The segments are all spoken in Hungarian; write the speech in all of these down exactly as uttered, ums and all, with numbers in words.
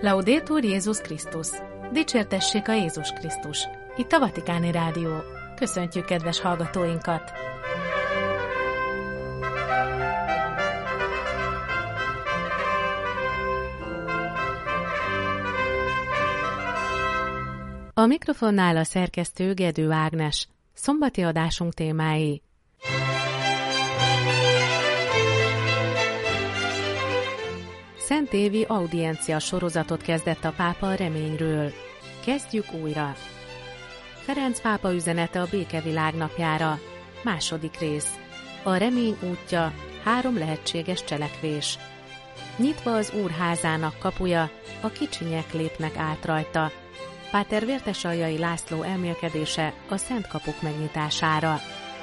Laudetur Jézus Krisztus! Dicsértessék a Jézus Krisztus! Itt a Vatikáni Rádió. Köszöntjük kedves hallgatóinkat! A mikrofonnál a szerkesztő Gedő Ágnes. Szombati adásunk témái. Szentévi audiencia sorozatot kezdett a pápa a reményről. Kezdjük újra. Ferenc pápa üzenete a békevilág napjára. Második rész. A remény útja, három lehetséges cselekvés. Nyitva az Úr házának kapuja, a kicsinyek lépnek át rajta. Páter Vértesaljai László elmélkedése a szent kapuk megnyitására.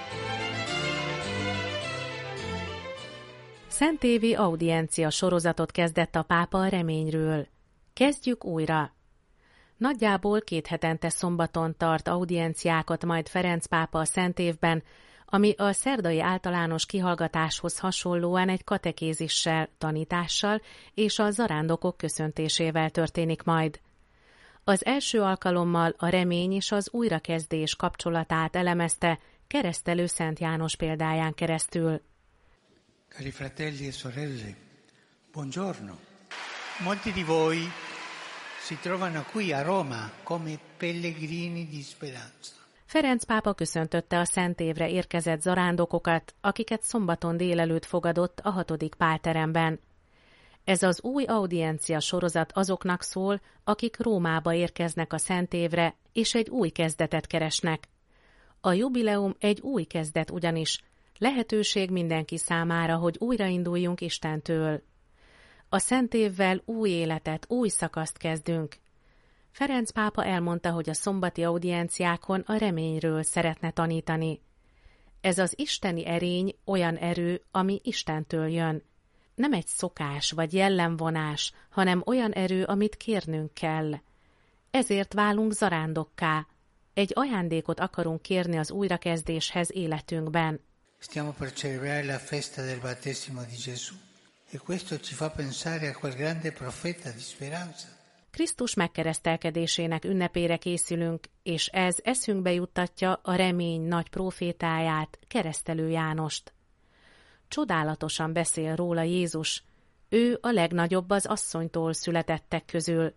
Szentévi audiencia sorozatot kezdett a pápa a reményről. Kezdjük újra. Nagyjából két hetente szombaton tart audienciákat majd Ferenc pápa a Szentévben, ami a szerdai általános kihallgatáshoz hasonlóan egy katekézissel, tanítással és a zarándokok köszöntésével történik majd. Az első alkalommal a remény és az újrakezdés kapcsolatát elemezte Keresztelő Szent János példáján keresztül. Cari fratelli e sorelle, buongiorno. Molti di voi si trovano qui a Roma come pellegrini di speranza. Ferenc pápa köszöntötte a Szentévre érkezett zarándokokat, akiket szombaton délelőtt fogadott a hatodik pálteremben. Ez az új audiencia sorozat azoknak szól, akik Rómába érkeznek a Szentévre, és egy új kezdetet keresnek. A jubileum egy új kezdet ugyanis, lehetőség mindenki számára, hogy újrainduljunk Istentől. A Szentévvel új életet, új szakaszt kezdünk. Ferenc pápa elmondta, hogy a szombati audienciákon a reményről szeretne tanítani. Ez az isteni erény olyan erő, ami Istentől jön. Nem egy szokás vagy jellemvonás, hanem olyan erő, amit kérnünk kell. Ezért válunk zarándokká. Egy ajándékot akarunk kérni az újrakezdéshez életünkben. Stiamo per celebrare la festa del battesimo di Gesù e questo ci fa pensare a quel grande profeta di speranza. Krisztus megkeresztelkedésének ünnepére készülünk, és ez eszünkbe juttatja a remény nagy prófétáját, Keresztelő Jánost. Csodálatosan beszél róla Jézus, ő a legnagyobb az asszonytól születettek közül.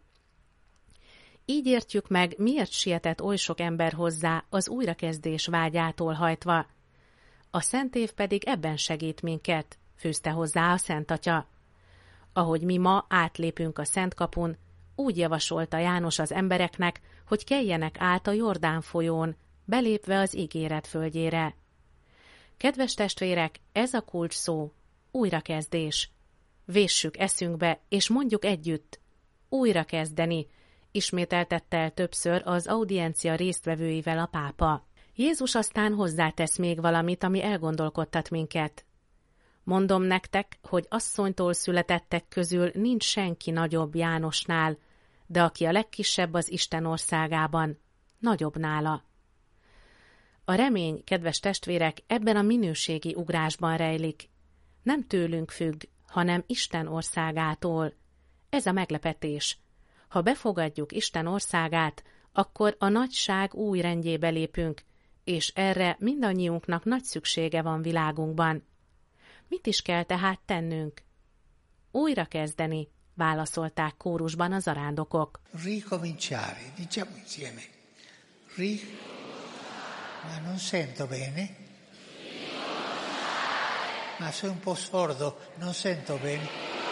Így értjük meg, miért sietett oly sok ember hozzá az újrakezdés vágyától hajtva. A Szentév pedig ebben segít minket, fűzte hozzá a Szent Atya. Ahogy mi ma átlépünk a Szent kapun, úgy javasolta János az embereknek, hogy keljenek át a Jordán folyón, belépve az ígéret földjére. Kedves testvérek, ez a kulcs szó, újrakezdés. Véssük eszünkbe, és mondjuk együtt, újrakezdeni, ismételtette el többször az audiencia résztvevőivel a pápa. Jézus aztán hozzátesz még valamit, ami elgondolkodtat minket. Mondom nektek, hogy asszonytól születettek közül nincs senki nagyobb Jánosnál, de aki a legkisebb az Isten országában, nagyobb nála. A remény, kedves testvérek, ebben a minőségi ugrásban rejlik. Nem tőlünk függ, hanem Isten országától. Ez a meglepetés. Ha befogadjuk Isten országát, akkor a nagyság új rendjébe lépünk, és erre mindannyiunknak nagy szüksége van világunkban. Mit is kell tehát tennünk? Újra kezdeni, válaszolták kórusban a zarándokok. Ricominciare, diciamo insieme. Ri... Ma non sento bene. Ma sono un po' sordo, non sento bene.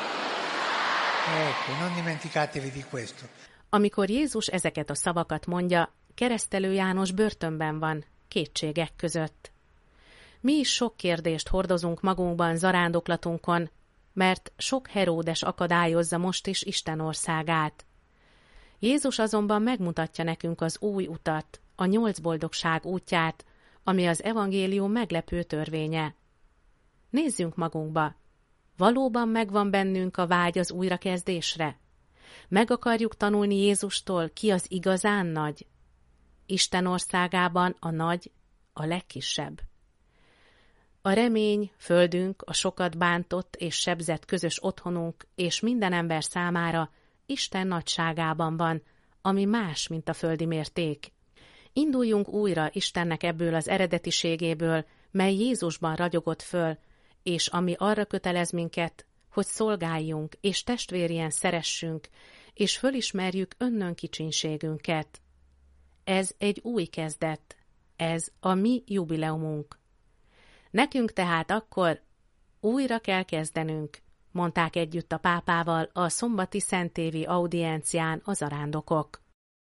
Ecco, non dimenticatevi di questo. Amikor Jézus ezeket a szavakat mondja, Keresztelő János börtönben van, kétségek között. Mi is sok kérdést hordozunk magunkban zarándoklatunkon, mert sok Heródes akadályozza most is Isten országát. Jézus azonban megmutatja nekünk az új utat, a nyolc boldogság útját, ami az evangélium meglepő törvénye. Nézzünk magunkba. Valóban megvan bennünk a vágy az újrakezdésre? Meg akarjuk tanulni Jézustól, ki az igazán nagy? Isten országában a nagy, a legkisebb. A remény, földünk, a sokat bántott és sebzett közös otthonunk és minden ember számára Isten nagyságában van, ami más, mint a földi mérték. Induljunk újra Istennek ebből az eredetiségéből, mely Jézusban ragyogott föl, és ami arra kötelez minket, hogy szolgáljunk és testvérien szeressünk, és fölismerjük önnön kicsinségünket. Ez egy új kezdet, ez a mi jubileumunk. Nekünk tehát akkor újra kell kezdenünk, mondták együtt a pápával a szombati szentévi audiencián a zarándokok.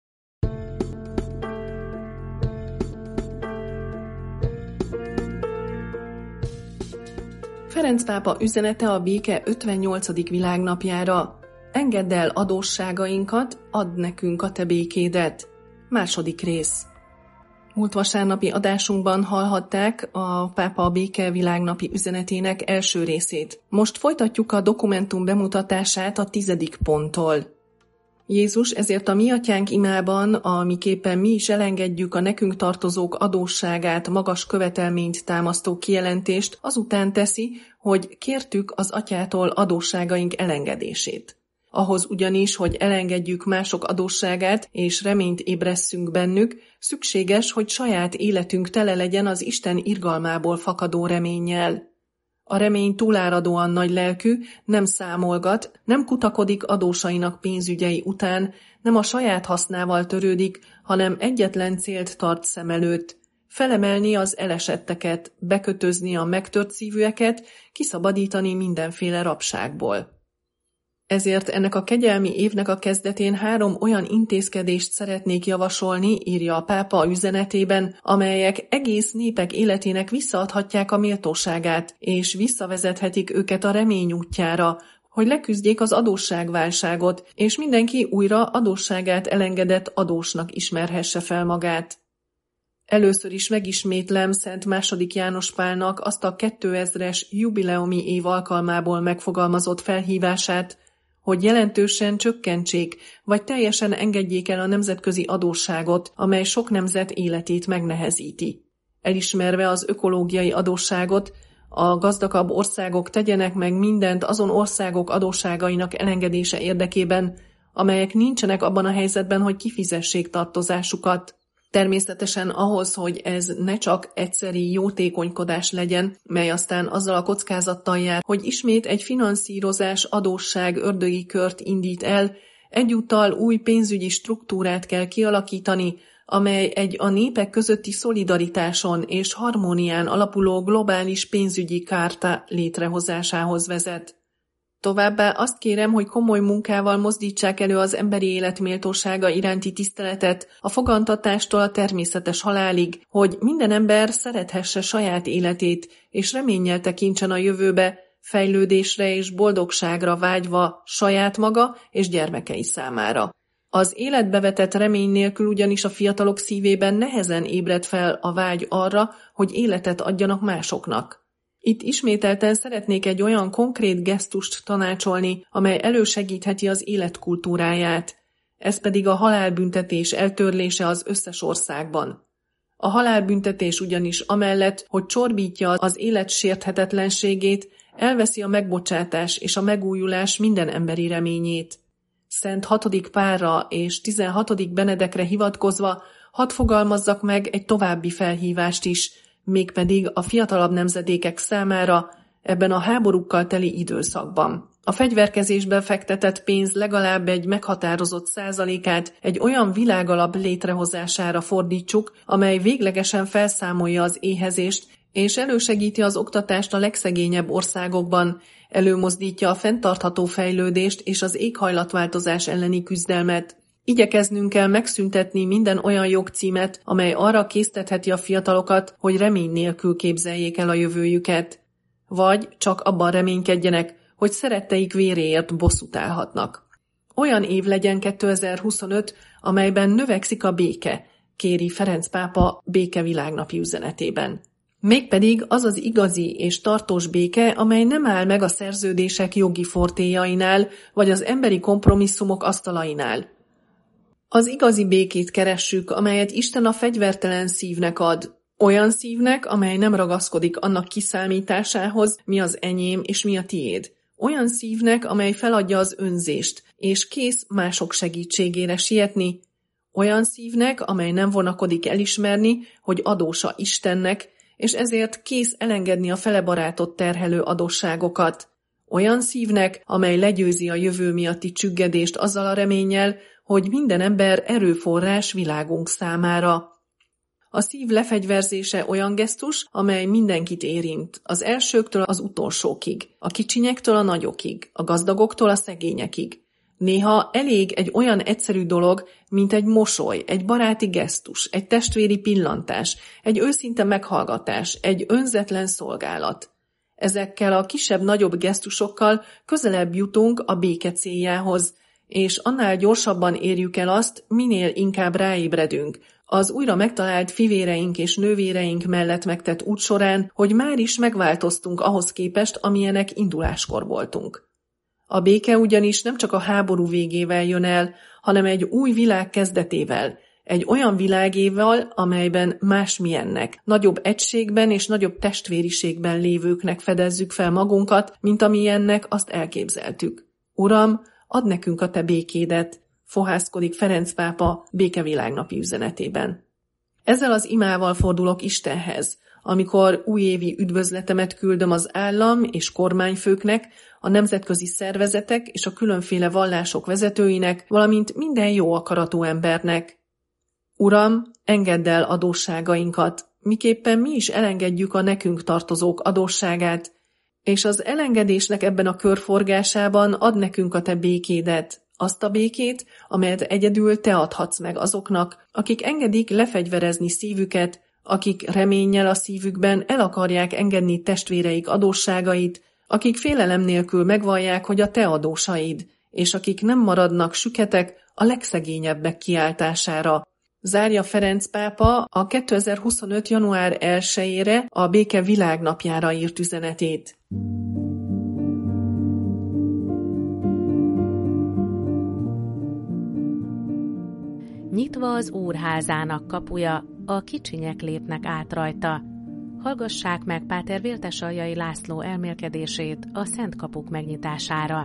Ferenc pápa üzenete a béke ötvennyolcadik világnapjára. Engedd el adósságainkat, add nekünk a te békédet. Második rész. Múlt vasárnapi adásunkban hallhatták a pápa béke világnapi üzenetének első részét. Most folytatjuk a dokumentum bemutatását a tizedik ponttól. Jézus ezért a mi atyánk imában, amiképpen mi is elengedjük a nekünk tartozók adósságát, magas követelményt támasztó kijelentést, azután teszi, hogy kértük az atyától adósságaink elengedését. Ahhoz ugyanis, hogy elengedjük mások adósságát és reményt ébresszünk bennük, szükséges, hogy saját életünk tele legyen az Isten irgalmából fakadó reménnyel. A remény túláradóan nagy lelkű, nem számolgat, nem kutakodik adósainak pénzügyei után, nem a saját hasznával törődik, hanem egyetlen célt tart szem előtt: felemelni az elesetteket, bekötözni a megtört szívűeket, kiszabadítani mindenféle rabságból. Ezért ennek a kegyelmi évnek a kezdetén három olyan intézkedést szeretnék javasolni, írja a pápa a üzenetében, amelyek egész népek életének visszaadhatják a méltóságát, és visszavezethetik őket a remény útjára, hogy leküzdjék az adósságválságot, és mindenki újra adósságát elengedett adósnak ismerhesse fel magát. Először is megismétlem Szent második János Pálnak azt a kétezres jubileumi év alkalmából megfogalmazott felhívását, hogy jelentősen csökkentsék, vagy teljesen engedjék el a nemzetközi adósságot, amely sok nemzet életét megnehezíti. Elismerve az ökológiai adósságot, a gazdagabb országok tegyenek meg mindent azon országok adósságainak elengedése érdekében, amelyek nincsenek abban a helyzetben, hogy kifizessék tartozásukat. Természetesen ahhoz, hogy ez ne csak egyszeri jótékonykodás legyen, mely aztán azzal a kockázattal jár, hogy ismét egy finanszírozás adósság ördögi kört indít el, egyúttal új pénzügyi struktúrát kell kialakítani, amely egy a népek közötti szolidaritáson és harmónián alapuló globális pénzügyi kárta létrehozásához vezet. Továbbá azt kérem, hogy komoly munkával mozdítsák elő az emberi élet méltósága iránti tiszteletet, a fogantatástól a természetes halálig, hogy minden ember szerethesse saját életét, és reménnyel tekintsen a jövőbe, fejlődésre és boldogságra vágyva saját maga és gyermekei számára. Az életbe vetett remény nélkül ugyanis a fiatalok szívében nehezen ébred fel a vágy arra, hogy életet adjanak másoknak. Itt ismételten szeretnék egy olyan konkrét gesztust tanácsolni, amely elősegítheti az életkultúráját, ez pedig a halálbüntetés eltörlése az összes országban. A halálbüntetés ugyanis amellett, hogy csorbítja az élet sérthetetlenségét, elveszi a megbocsátás és a megújulás minden emberi reményét. Szent hatodik Pálra és tizenhatodik Benedekre hivatkozva hadd fogalmazzak meg egy további felhívást is, mégpedig a fiatalabb nemzedékek számára ebben a háborúkkal teli időszakban. A fegyverkezésbe fektetett pénz legalább egy meghatározott százalékát egy olyan világalap létrehozására fordítsuk, amely véglegesen felszámolja az éhezést, és elősegíti az oktatást a legszegényebb országokban, előmozdítja a fenntartható fejlődést és az éghajlatváltozás elleni küzdelmet. Igyekeznünk kell megszüntetni minden olyan jogcímet, amely arra késztetheti a fiatalokat, hogy remény nélkül képzeljék el a jövőjüket. Vagy csak abban reménykedjenek, hogy szeretteik véréért bosszút állhatnak. Olyan év legyen kétezer-huszonöt, amelyben növekszik a béke, kéri Ferenc pápa béke világnapi üzenetében. Mégpedig az az igazi és tartós béke, amely nem áll meg a szerződések jogi fortéjainál, vagy az emberi kompromisszumok asztalainál. Az igazi békét keressük, amelyet Isten a fegyvertelen szívnek ad. Olyan szívnek, amely nem ragaszkodik annak kiszámításához, mi az enyém és mi a tiéd. Olyan szívnek, amely feladja az önzést, és kész mások segítségére sietni, olyan szívnek, amely nem vonakodik elismerni, hogy adósa Istennek, és ezért kész elengedni a felebarátot terhelő adósságokat. Olyan szívnek, amely legyőzi a jövő miatti csüggedést azzal a reménnyel, hogy minden ember erőforrás világunk számára. A szív lefegyverzése olyan gesztus, amely mindenkit érint, az elsőktől az utolsókig, a kicsinyektől a nagyokig, a gazdagoktól a szegényekig. Néha elég egy olyan egyszerű dolog, mint egy mosoly, egy baráti gesztus, egy testvéri pillantás, egy őszinte meghallgatás, egy önzetlen szolgálat. Ezekkel a kisebb-nagyobb gesztusokkal közelebb jutunk a béke céljához, és annál gyorsabban érjük el azt, minél inkább ráébredünk, az újra megtalált fivéreink és nővéreink mellett megtett út során, hogy már is megváltoztunk ahhoz képest, amilyenek induláskor voltunk. A béke ugyanis nem csak a háború végével jön el, hanem egy új világ kezdetével, egy olyan világéval, amelyben másmilyennek, nagyobb egységben és nagyobb testvériségben lévőknek fedezzük fel magunkat, mint amilyennek azt elképzeltük. Uram, add nekünk a te békédet, fohászkodik Ferenc pápa békevilágnapi üzenetében. Ezzel az imával fordulok Istenhez, amikor újévi üdvözletemet küldöm az állam és kormányfőknek, a nemzetközi szervezetek és a különféle vallások vezetőinek, valamint minden jó akaratú embernek. Uram, engedd el adósságainkat, miképpen mi is elengedjük a nekünk tartozók adósságát, és az elengedésnek ebben a körforgásában add nekünk a te békédet, azt a békét, amelyet egyedül te adhatsz meg azoknak, akik engedik lefegyverezni szívüket, akik reménnyel a szívükben el akarják engedni testvéreik adósságait, akik félelem nélkül megvallják, hogy a te adósaid, és akik nem maradnak süketek a legszegényebbek kiáltására. Zárja Ferenc pápa a kétezer-huszonöt. január elsejére a Béke világnapjára írt üzenetét. Nyitva az úrházának kapuja, a kicsinyek lépnek át rajta. Hallgassák meg Páter Véltesaljai László elmélkedését a Szent Kapuk megnyitására.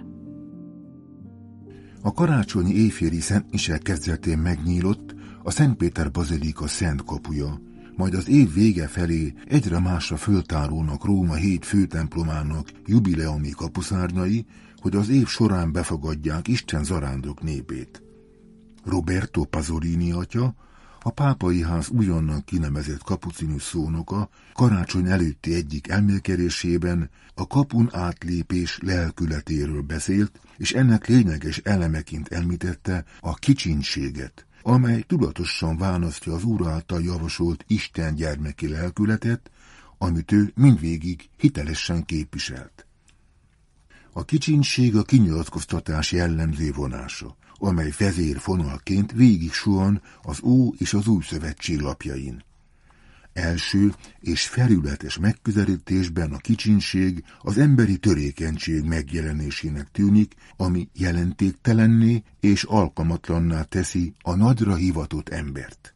A karácsonyi éjféli szentmise kezdetén megnyílott a Szent Péter bazilika Szent Kapuja, majd az év vége felé egyre másra föltárulnak Róma hét főtemplomának jubileumi kapuszárnyai, hogy az év során befogadják Isten zarándok népét. Roberto Pasolini atya, a pápai ház újonnan kinevezett kapucinus szónoka karácsony előtti egyik elmélkedésében a kapun átlépés lelkületéről beszélt, és ennek lényeges elemeként említette a kicsinséget, amely tudatosan választja az Úr által javasolt Isten gyermeki lelkületet, amit ő mindvégig hitelesen képviselt. A kicsinség a kinyilatkoztatás jellemző vonása, amely vezérfonalként végig suhan az Ó és az Új Szövetség lapjain. Első és felületes megközelítésben a kicsinség az emberi törékenység megjelenésének tűnik, ami jelentéktelenné és alkalmatlanná teszi a nagyra hivatott embert.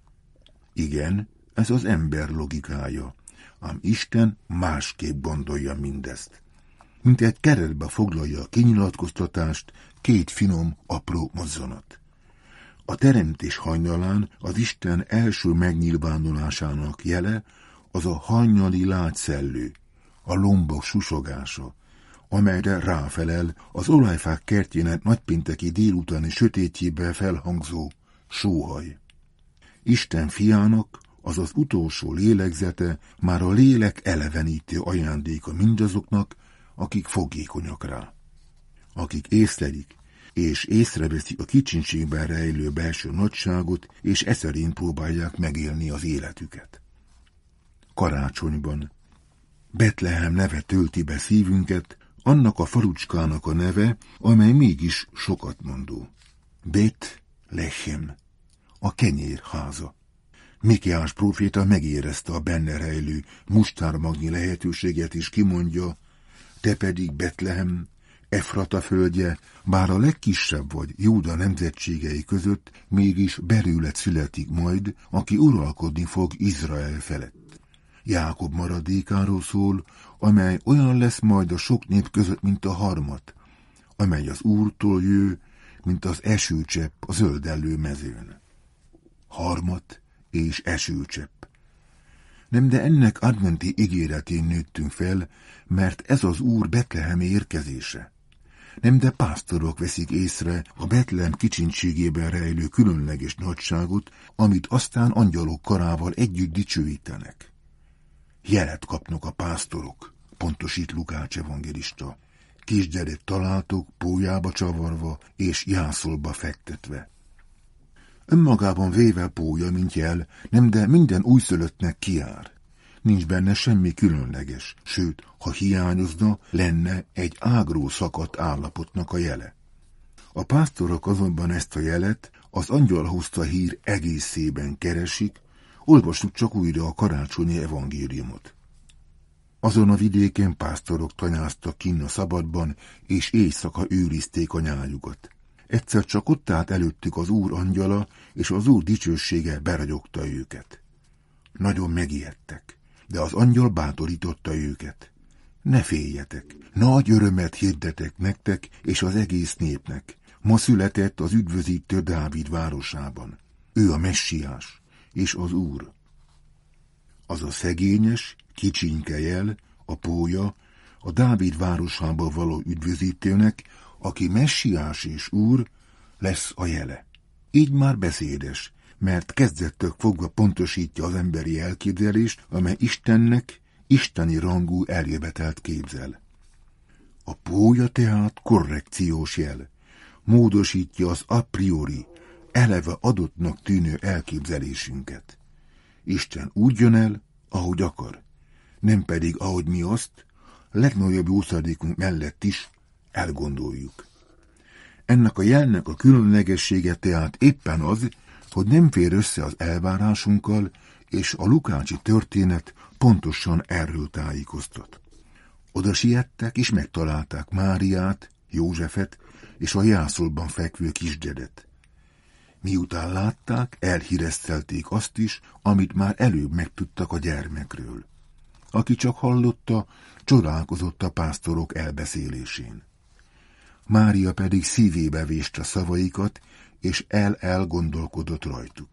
Igen, ez az ember logikája, ám Isten másképp gondolja mindezt. Mint egy keretbe foglalja a kinyilatkoztatást két finom, apró mozzanat. A teremtés hajnalán az Isten első megnyilvánulásának jele az a hajnali látszellő, a lombok susogása, amelyre ráfelel az olajfák kertjének nagypénteki délutáni sötétjében felhangzó sóhaj. Isten fiának az az utolsó lélegzete már a lélek elevenítő ajándéka mindazoknak, akik fogékonyak rá. Akik észlelik, és észreveszik a kicsinségben rejlő belső nagyságot, és e szerint próbálják megélni az életüket. Karácsonyban Betlehem neve tölti be szívünket, annak a falucskának a neve, amely mégis sokat mondó. Bet-Lehem, a kenyérháza. Mikéás próféta megérezte a benne rejlő mustármagnyi lehetőséget, és kimondja: te pedig, Betlehem, Efrata földje, bár a legkisebb vagy Júda nemzetségei között, mégis belőled születik majd, aki uralkodni fog Izrael felett. Jákob maradékáról szól, amely olyan lesz majd a sok nép között, mint a harmat, amely az Úrtól jő, mint az esőcsepp a zöldellő mezőn. Harmat és esőcsepp. Nem, de ennek adventi ígéretén nőttünk fel, mert ez az Úr betlehemi érkezése. Nem, de pásztorok veszik észre a Betlehem kicsinységében rejlő különleges nagyságot, amit aztán angyalok karával együtt dicsőítenek. Jelet kapnak a pásztorok, pontosít Lukács evangélista. Kisgyeret találtok, pólyába csavarva és jászolba fektetve. Önmagában véve pólya, mint jel, nem, de minden újszülöttnek kijár. Nincs benne semmi különleges, sőt, ha hiányozna, lenne egy ágról szakadt állapotnak a jele. A pásztorok azonban ezt a jelet az angyal hozta hír egészében keresik, olvassuk csak újra a karácsonyi evangéliumot. Azon a vidéken pásztorok tanyáztak kinn a szabadban, és éjszaka őrizték a nyájukat. Egyszer csak ott állt előttük az Úr angyala, és az Úr dicsősége beragyogta őket. Nagyon megijedtek, de az angyal bátorította őket. Ne féljetek, nagy örömet hirdetek nektek és az egész népnek. Ma született az üdvözítő Dávid városában. Ő a messiás, és az Úr. Az a szegényes, kicsinke jel, a pólya, a Dávid városába való üdvözítőnek, aki messiás és Úr, lesz a jele. Így már beszédes, mert kezdettől fogva pontosítja az emberi elképzelést, amely Istennek isteni rangú eljövetelt képzel. A pólya tehát korrekciós jel, módosítja az a priori, eleve adottnak tűnő elképzelésünket. Isten úgy jön el, ahogy akar, nem pedig ahogy mi azt, legnagyobb jószándékunk mellett is elgondoljuk. Ennek a jelnek a különlegessége tehát éppen az, hogy nem fér össze az elvárásunkkal, és a lukácsi történet pontosan erről tájékoztat. Oda siettek, és megtalálták Máriát, Józsefet és a jászolban fekvő kisgyedet. Miután látták, elhíresztelték azt is, amit már előbb megtudtak a gyermekről. Aki csak hallotta, csodálkozott a pásztorok elbeszélésén. Mária pedig szívébe véste szavaikat, és el-elgondolkodott rajtuk.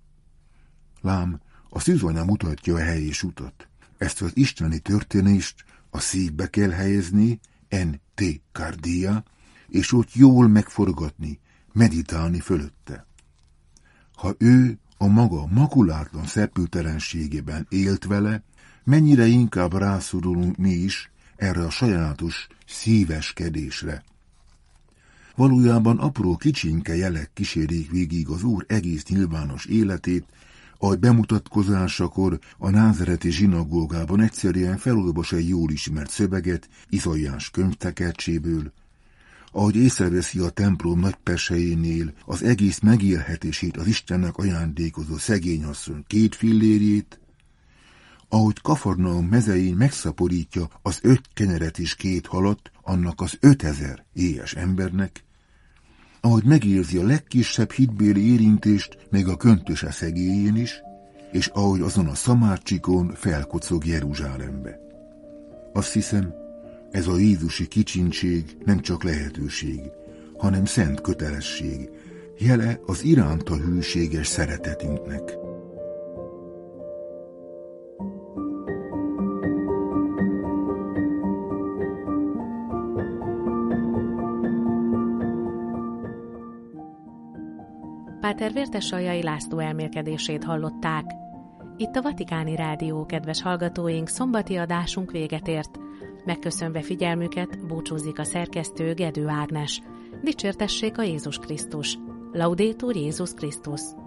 Lám, a szűzanya mutatja a helyes utat. Ezt az isteni történést a szívbe kell helyezni, en té kardia, és ott jól megforgatni, meditálni fölötte. Ha ő a maga makulátlan szepültelenségében élt vele, mennyire inkább rászorulunk mi is erre a sajátos szíveskedésre. Valójában apró kicsinke jelek kísérik végig az Úr egész nyilvános életét, ahogy bemutatkozásakor a názereti zsinagógában egyszerűen felolvas egy jól ismert szöveget Izaiás könyvtekercséből, ahogy észreveszi a templom nagypesejénél az egész megélhetését az Istennek ajándékozó szegényasszony két fillérjét, ahogy Kafarnaum mezein megszaporítja az öt kenyeret és két halat annak az ötezer éhes embernek, ahogy megérzi a legkisebb hitbéli érintést még a köntöse szegélyén is, és ahogy azon a szamárcsikon felkocog Jeruzsálembe. Azt hiszem, ez a jézusi kicsintség nem csak lehetőség, hanem szent kötelesség, jele az iránta hűséges szeretetünknek. Páter Vértesaljai László elmélkedését hallották. Itt a Vatikáni Rádió, kedves hallgatóink, szombati adásunk véget ért. Megköszönve figyelmüket, búcsúzik a szerkesztő Gedő Ágnes. Dicsértessék a Jézus Krisztus. Laudetur Jézus Krisztus.